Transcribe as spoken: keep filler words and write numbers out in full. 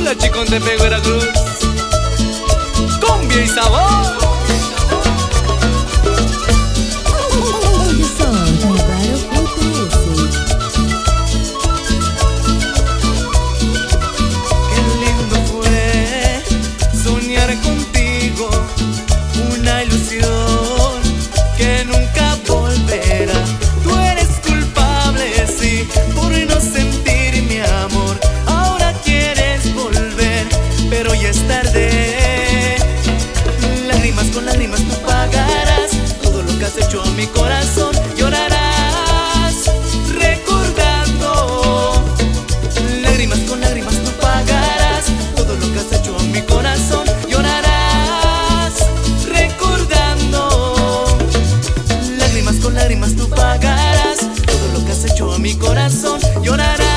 La Chicón de Veracruz, cumbia y sabor. Ellos son Raro U T S. Qué lindo fue soñar contigo, una ilusión que nunca volverá. Tú eres culpable, sí, por no sentir mi amor. Ahora quieres volver, pero ya es tarde. Lágrimas con lágrimas tú pagarás todo lo que has hecho a mi corazón. Llorarás recordando. Lágrimas con lágrimas tú pagarás todo lo que has hecho a mi corazón. Llorarás recordando. Lágrimas con lágrimas tú pagarás todo lo que has hecho a mi corazón. Llorarás.